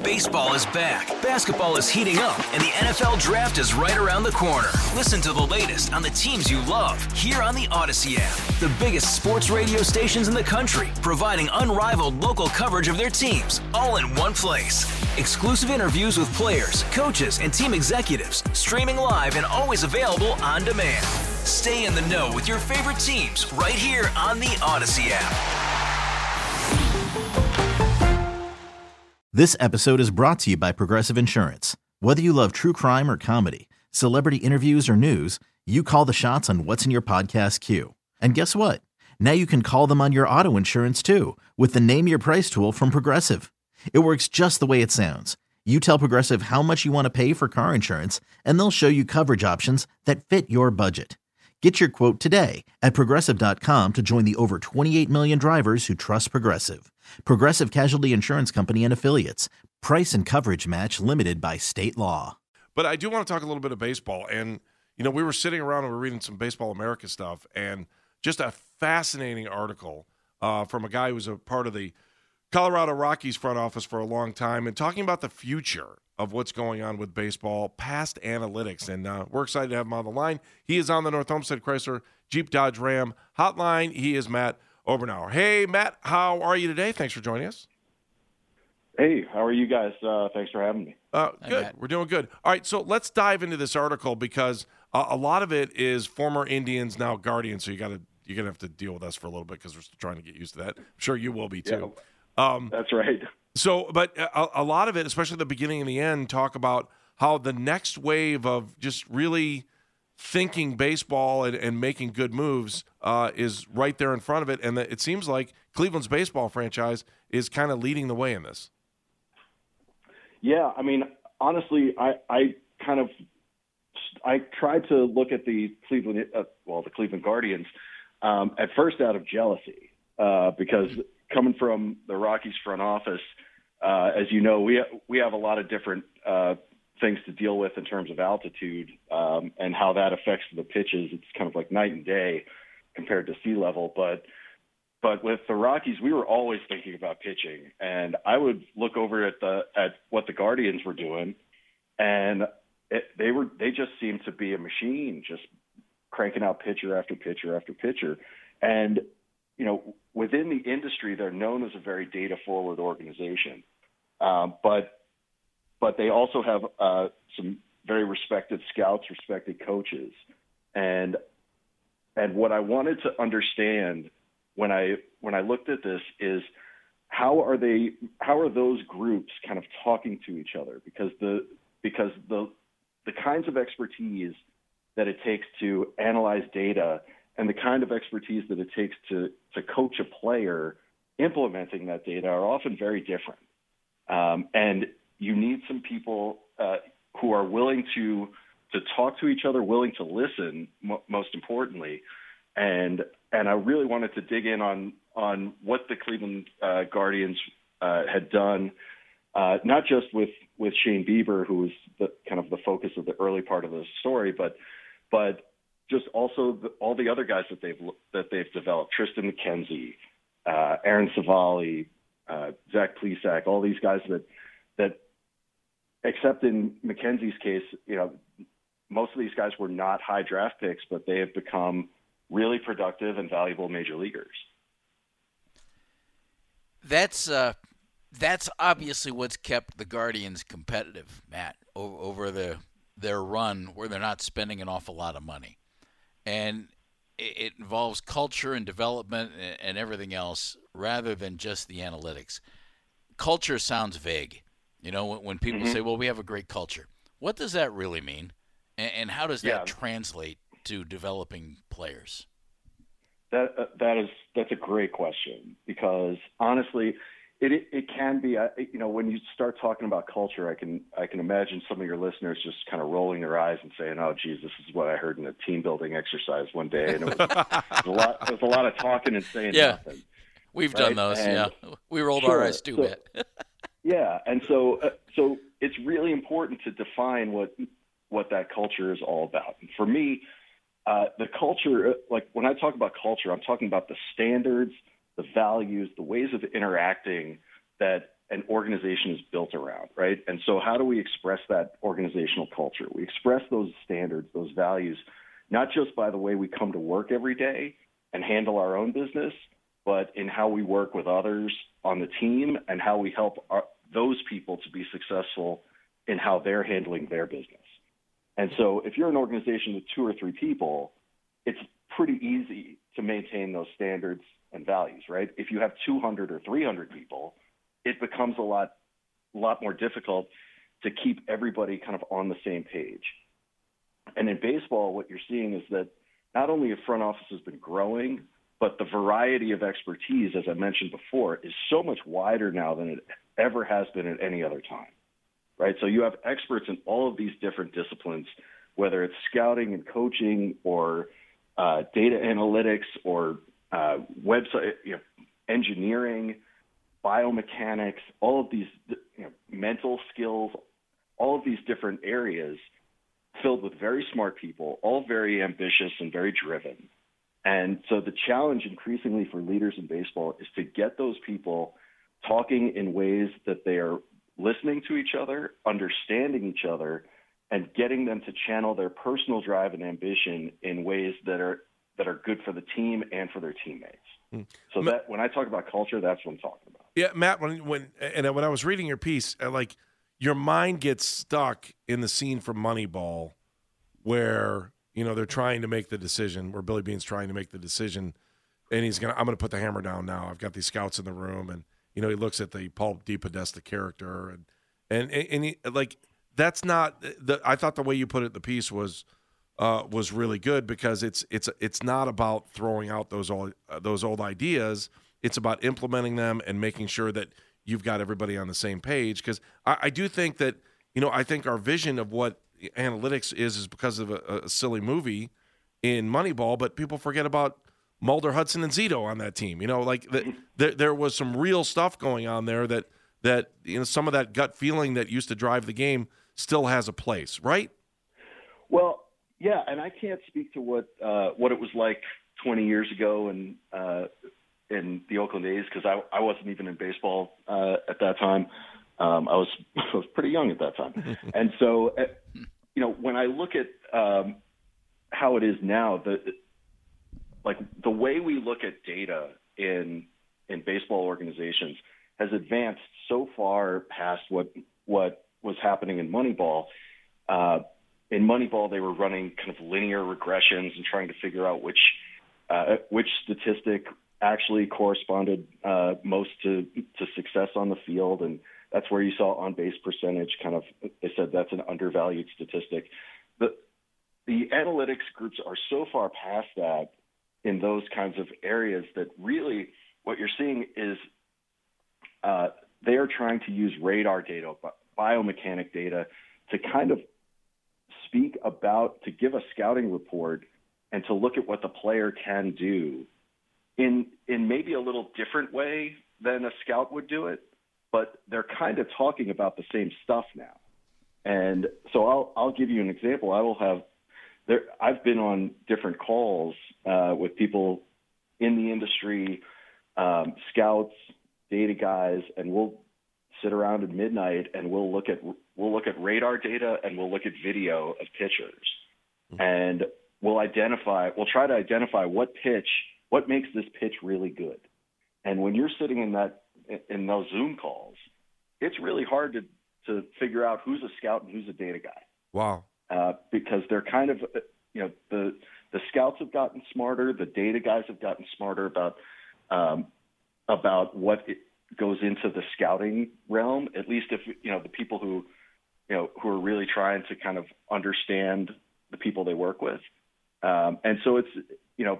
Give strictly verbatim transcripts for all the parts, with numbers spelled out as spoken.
Baseball is back, basketball is heating up, and the N F L Draft is right around the corner. Listen to the latest on the teams you love here on the Odyssey app. The biggest sports radio stations in the country, providing unrivaled local coverage of their teams, all in one place. Exclusive interviews with players, coaches, and team executives, streaming live and always available on demand. Stay in the know with your favorite teams right here on the Odyssey app. This episode is brought to you by Progressive Insurance. Whether you love true crime or comedy, celebrity interviews or news, you call the shots on what's in your podcast queue. And guess what? Now you can call them on your auto insurance too with the Name Your Price tool from Progressive. It works just the way it sounds. You tell Progressive how much you want to pay for car insurance, and they'll show you coverage options that fit your budget. Get your quote today at Progressive dot com to join the over twenty-eight million drivers who trust Progressive. Progressive Casualty Insurance Company and Affiliates. Price and coverage match limited by state law. But I do want to talk a little bit of baseball. And, you know, we were sitting around and we were reading some Baseball America stuff, and just a fascinating article uh, from a guy who was a part of the Colorado Rockies front office for a long time and talking about the future of what's going on with baseball, past analytics. And uh, we're excited to have him on the line. He is on the North Homestead Chrysler Jeep Dodge Ram hotline. He is Matt Obernower. Hey, Matt, how are you today? Thanks for joining us. Hey, how are you guys? Uh, thanks for having me. Uh, good. Matt. We're doing good. All right, so let's dive into this article because uh, a lot of it is former Indians, now Guardians, so you got to you're going to have to deal with us for a little bit because we're still trying to get used to that. I'm sure you will be too. Yeah, um, that's right. So, but a, a lot of it, especially the beginning and the end, talk about how the next wave of just really thinking baseball and, and making good moves uh, is right there in front of it. And that it seems like Cleveland's baseball franchise is kind of leading the way in this. Yeah, I mean, honestly, I, I kind of I tried to look at the Cleveland, uh, well, the Cleveland Guardians um, at first out of jealousy uh, because coming from the Rockies front office, uh, as you know, we we have a lot of different uh, things to deal with in terms of altitude um, and how that affects the pitches. It's kind of like night and day compared to sea level. But but with the Rockies, we were always thinking about pitching, and I would look over at the at what the Guardians were doing, and it, they were they just seemed to be a machine, just cranking out pitcher after pitcher after pitcher, and you know, within the industry, they're known as a very data-forward organization, um, but but they also have uh, some very respected scouts, respected coaches, and and what I wanted to understand when I when I looked at this is how are they how are those groups kind of talking to each other, because the because the the kinds of expertise that it takes to analyze data and the kind of expertise that it takes to, to coach a player implementing that data are often very different. Um, and you need some people uh, who are willing to to talk to each other, willing to listen, mo- most importantly. And and I really wanted to dig in on on what the Cleveland uh, Guardians uh, had done, uh, not just with, with Shane Bieber, who was the kind of the focus of the early part of the story, but but just also the, all the other guys that they've that they've developed: Tristan McKenzie, uh, Aaron Savali, uh, Zach Plesac, all these guys that that, except in McKenzie's case, you know, most of these guys were not high draft picks, but they have become really productive and valuable major leaguers. That's uh, that's obviously what's kept the Guardians competitive, Matt, over, over the their run where they're not spending an awful lot of money. And it involves culture and development and everything else rather than just the analytics. Culture sounds vague. You know, when people mm-hmm. say, well, we have a great culture. What does that really mean? And how does that yeah. translate to developing players? That uh, that is that's a great question, because honestly, it it, it can be. Uh, you know, when you start talking about culture, I can I can imagine some of your listeners just kind of rolling their eyes and saying, "Oh, geez, this is what I heard in a team building exercise one day," and it was, it was a lot. It was a lot of talking and saying yeah. nothing. We've right? done those. And yeah, we rolled sure, our eyes too so, bad. yeah, and so uh, so it's really important to define what what that culture is all about. And for me, uh, the culture, like when I talk about culture, I'm talking about the standards, the values, the ways of interacting that an organization is built around, right? And so how do we express that organizational culture? We express those standards, those values, not just by the way we come to work every day and handle our own business, but in how we work with others on the team and how we help our, those people to be successful in how they're handling their business. And so if you're an organization with two or three people, it's pretty easy to maintain those standards and values, right? If you have two hundred or three hundred people, it becomes a lot, a lot more difficult to keep everybody kind of on the same page. And in baseball, what you're seeing is that not only a front office has been growing, but the variety of expertise, as I mentioned before, is so much wider now than it ever has been at any other time, right? So you have experts in all of these different disciplines, whether it's scouting and coaching or uh, data analytics or uh, website, you know, engineering, biomechanics, all of these, you know, mental skills, all of these different areas filled with very smart people, all very ambitious and very driven. And so the challenge increasingly for leaders in baseball is to get those people talking in ways that they are listening to each other, understanding each other, and getting them to channel their personal drive and ambition in ways that are that are good for the team and for their teammates. Mm. So Matt, that when I talk about culture, that's what I'm talking about. Yeah, Matt, when when and when I was reading your piece, like your mind gets stuck in the scene from Moneyball where, you know, they're trying to make the decision, where Billy Beane's trying to make the decision, and he's gonna I'm gonna put the hammer down now. I've got these scouts in the room, and you know, he looks at the Paul DePodesta character, and and and he, like that's not the. I thought the way you put it in the piece was uh, was really good because it's it's it's not about throwing out those old uh, those old ideas. It's about implementing them and making sure that you've got everybody on the same page. Because I, I do think that, you know, I think our vision of what analytics is is because of a, a silly movie in Moneyball, but people forget about Mulder, Hudson, and Zito on that team. You know, like the, there there was some real stuff going on there that that you know some of that gut feeling that used to drive the game still has a place, right? Well, yeah, and I can't speak to what uh, what it was like twenty years ago and uh, in the Oakland A's because I I wasn't even in baseball uh, at that time. Um, I was I was pretty young at that time, and so uh, you know when I look at um, how it is now, the like the way we look at data in in baseball organizations has advanced so far past what what was happening in Moneyball. Uh, in Moneyball, they were running kind of linear regressions and trying to figure out which uh, which statistic actually corresponded uh, most to to success on the field, and that's where you saw on base percentage. Kind of, they said that's an undervalued statistic. The the analytics groups are so far past that in those kinds of areas that really what you're seeing is uh, they are trying to use radar data, biomechanic data, to kind of speak about, to give a scouting report and to look at what the player can do in in maybe a little different way than a scout would do it, but they're kind of talking about the same stuff now. And so I'll I'll give you an example. I will have there. I've been on different calls uh, with people in the industry, um, scouts, data guys, and we'll sit around at midnight and we'll look at we'll look at radar data and we'll look at video of pitchers, mm-hmm. and we'll identify. We'll try to identify what pitch, what makes this pitch really good. And when you're sitting in that in those Zoom calls, it's really hard to to figure out who's a scout and who's a data guy. Wow. Uh, because they're kind of, you know, the the scouts have gotten smarter, the data guys have gotten smarter about um, about what it goes into the scouting realm. At least if you know the people who, you know, who are really trying to kind of understand the people they work with, um, and so it's, you know,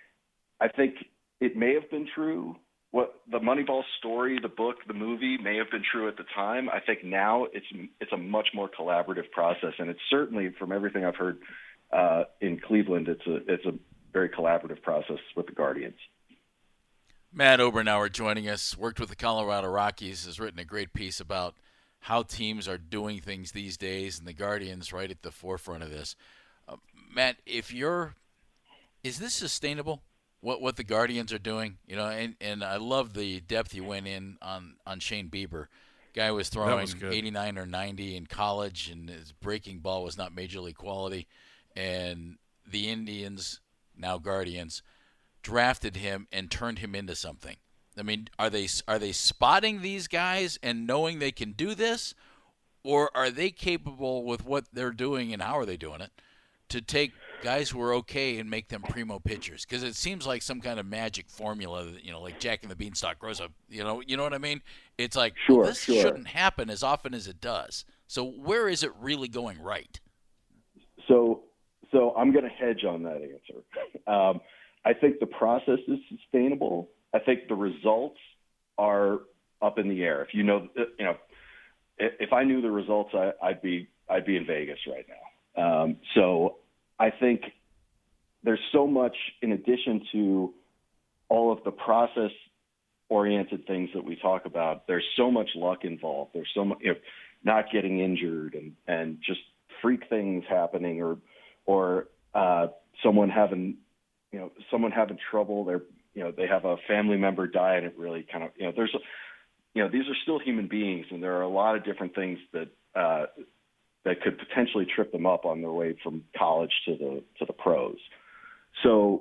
I think it may have been true. What the Moneyball story, the book, the movie may have been true at the time. I think now it's it's a much more collaborative process, and it's certainly, from everything I've heard uh, in Cleveland, it's a it's a very collaborative process with the Guardians. Matt Obernower joining us, worked with the Colorado Rockies, has written a great piece about how teams are doing things these days, and the Guardians right at the forefront of this. Uh, Matt, if you're, is this sustainable? what what the Guardians are doing, you know, and, and I love the depth you went in on, on Shane Bieber. Guy was throwing was eighty-nine or ninety in college, and his breaking ball was not major league quality. And the Indians, now Guardians, drafted him and turned him into something. I mean, are they are they spotting these guys and knowing they can do this, or are they capable with what they're doing and how are they doing it to take guys who are okay and make them primo pitchers? Because it seems like some kind of magic formula that, you know, like Jack and the Beanstalk grows up, you know, you know what I mean? It's like, sure, well, this sure. shouldn't happen as often as it does. So where is it really going right? So, so I'm going to hedge on that answer. Um, I think the process is sustainable. I think the results are up in the air. If you know, you know, if I knew the results, I, I'd be I'd be in Vegas right now. Um, so I think there's so much in addition to all of the process-oriented things that we talk about. There's so much luck involved. There's so much, you know, not getting injured and, and just freak things happening, or or uh, someone having you know someone having trouble. They're you know they have a family member die, and it really kind of you know there's a, you know these are still human beings, and there are a lot of different things that. Uh, that could potentially trip them up on their way from college to the to the pros. So,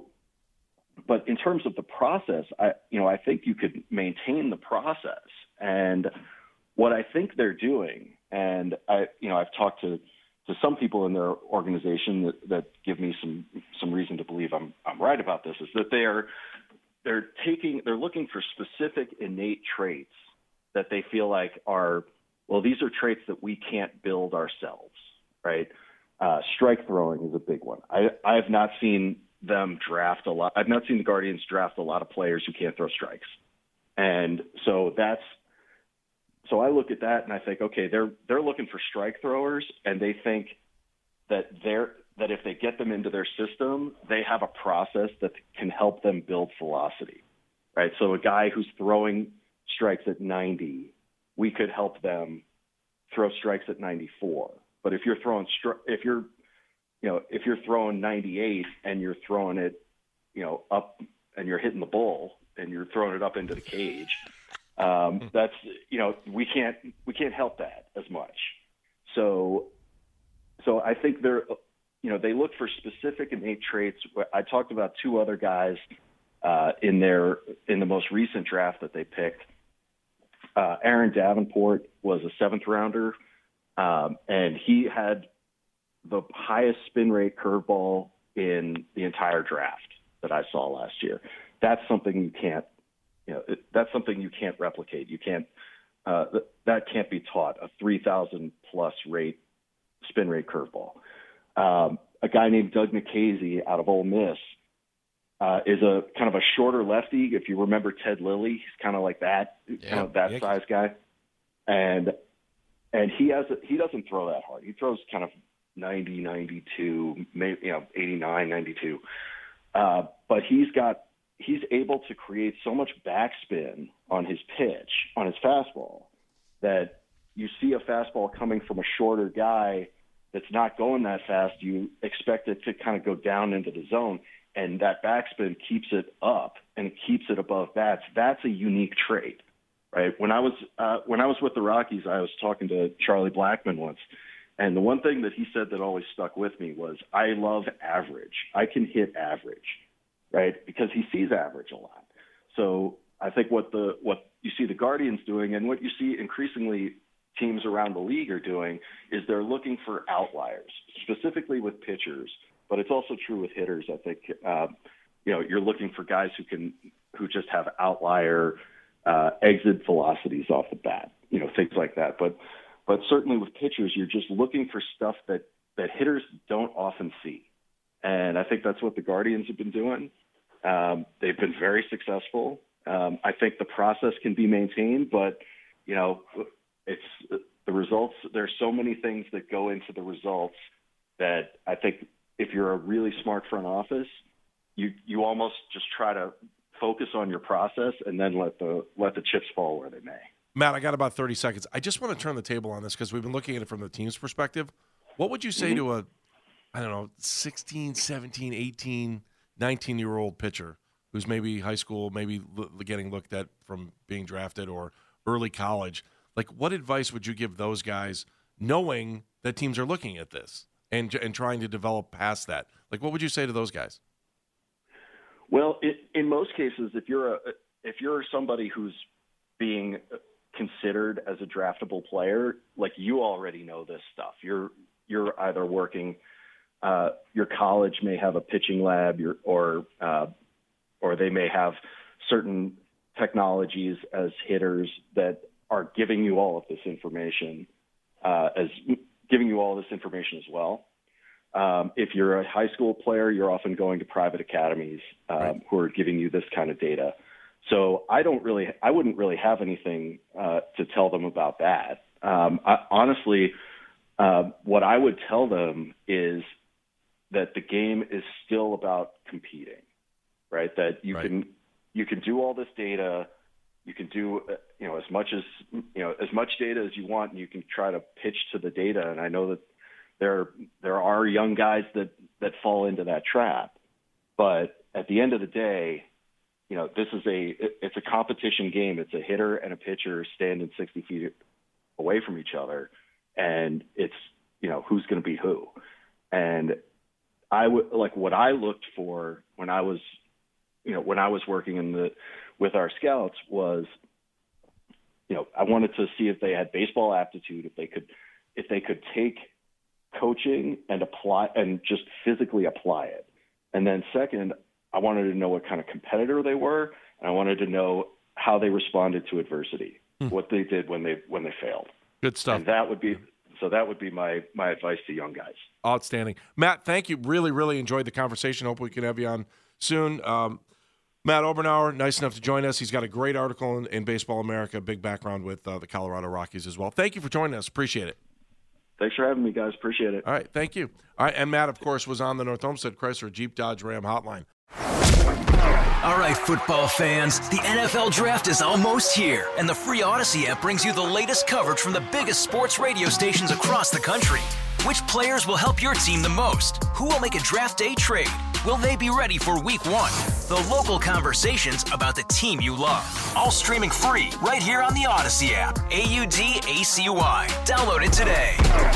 but in terms of the process, I you know I think you could maintain the process. And what I think they're doing, and I you know I've talked to, to some people in their organization that, that give me some some reason to believe I'm I'm right about this, is that they are they're taking they're looking for specific innate traits that they feel like are well, these are traits that we can't build ourselves, right? Uh, strike throwing is a big one. I, I have not seen them draft a lot. I've not seen the Guardians draft a lot of players who can't throw strikes. And so that's, so I look at that and I think, okay, they're, they're looking for strike throwers, and they think that they're, that if they get them into their system, they have a process that can help them build velocity, right? So a guy who's throwing strikes at ninety, we could help them throw strikes at ninety-four. But if you're throwing, stri- if you're, you know, if you're throwing ninety-eight and you're throwing it, you know, up and you're hitting the bull and you're throwing it up into the cage, um, that's, you know, we can't, we can't help that as much. So, so I think they're, you know, they look for specific innate traits. I talked about two other guys uh, in their, in the most recent draft that they picked. Uh, Aaron Davenport was a seventh rounder, um, and he had the highest spin rate curveball in the entire draft that I saw last year. That's something you can't, you know, it, that's something you can't replicate. You can't, uh, th- that can't be taught. A three thousand plus rate spin rate curveball. Um, a guy named Doug Nikhazy out of Ole Miss. Uh, is a kind of a shorter lefty. If you remember Ted Lilly, he's kind of like that, yeah, kind of that yeah. size guy. And, and he has, a, he doesn't throw that hard. He throws kind of ninety, ninety-two, maybe, you know, eighty-nine, ninety-two. Uh, but he's got, he's able to create so much backspin on his pitch, on his fastball, that you see a fastball coming from a shorter guy that's not going that fast. You expect it to kind of go down into the zone. And that backspin keeps it up and keeps it above bats. That's a unique trait, right? When I was uh, when I was with the Rockies, I was talking to Charlie Blackmon once, and the one thing that he said that always stuck with me was, "I love average. I can hit average," right? Because he sees average a lot. So I think what the what you see the Guardians doing, and what you see increasingly teams around the league are doing, is they're looking for outliers, specifically with pitchers. But it's also true with hitters. I think, uh, you know, you're looking for guys who can, who just have outlier uh, exit velocities off the bat, you know, things like that. But, but certainly with pitchers, you're just looking for stuff that, that hitters don't often see. And I think that's what the Guardians have been doing. Um, they've been very successful. Um, I think the process can be maintained, but, you know, it's the results. There's so many things that go into the results that I think, if you're a really smart front office, you you almost just try to focus on your process and then let the let the chips fall where they may. Matt, I got about thirty seconds. I just want to turn the table on this because we've been looking at it from the team's perspective. What would you say mm-hmm. to a, I don't know, sixteen, seventeen, eighteen, nineteen-year-old pitcher who's maybe high school, maybe l- getting looked at from being drafted or early college, like what advice would you give those guys knowing that teams are looking at this and and trying to develop past that? Like what would you say to those guys? Well, it, in most cases, if you're a if you're somebody who's being considered as a draftable player, like you already know this stuff. You're you're either working, uh, your college may have a pitching lab, your, or uh, or they may have certain technologies as hitters that are giving you all of this information, uh, as giving you all this information as well. Um, if you're a high school player, you're often going to private academies um, right. who are giving you this kind of data. So I don't really, I wouldn't really have anything uh, to tell them about that. Um, I, honestly, uh, what I would tell them is that the game is still about competing, right? That you right. can you can do all this data, you can do uh, you know as much as you know as much data as you want, and you can try to pitch to the data. And I know that there there are young guys that that fall into that trap, but at the end of the day, you know, this is a it's a competition game. It's a hitter and a pitcher standing sixty feet away from each other, and it's, you know, who's going to be who. And I would like what I looked for when I was, you know, when I was working in the with our scouts was, you know, I wanted to see if they had baseball aptitude, if they could if they could take coaching and apply and just physically apply it. And then second, I wanted to know what kind of competitor they were, and I wanted to know how they responded to adversity, hmm. what they did when they when they failed. Good stuff. And that would be so. That would be my my advice to young guys. Outstanding, Matt. Thank you. Really, really enjoyed the conversation. Hope we can have you on soon. Um, Matt Obernower, nice enough to join us. He's got a great article in, in Baseball America, big background with uh, the Colorado Rockies as well. Thank you for joining us. Appreciate it. Thanks for having me, guys. Appreciate it. All right, thank you. All right, and Matt, of course, was on the North Olmsted Chrysler Jeep Dodge Ram hotline. All right, football fans, the N F L Draft is almost here, and the free Odyssey app brings you the latest coverage from the biggest sports radio stations across the country. Which players will help your team the most? Who will make a draft day trade? Will they be ready for week one? The local conversations about the team you love. All streaming free right here on the Odyssey app. A U D A C Y. Download it today.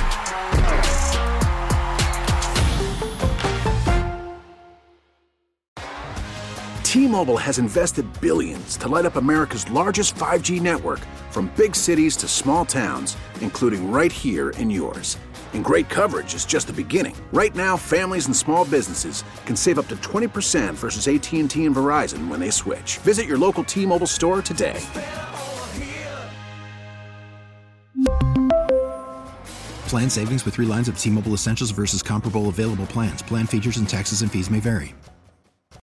T-Mobile has invested billions to light up America's largest five G network, from big cities to small towns, including right here in yours. And great coverage is just the beginning. Right now, families and small businesses can save up to twenty percent versus A T and T and Verizon when they switch. Visit your local T-Mobile store today. Plan savings with three lines of T-Mobile Essentials versus comparable available plans. Plan features and taxes and fees may vary.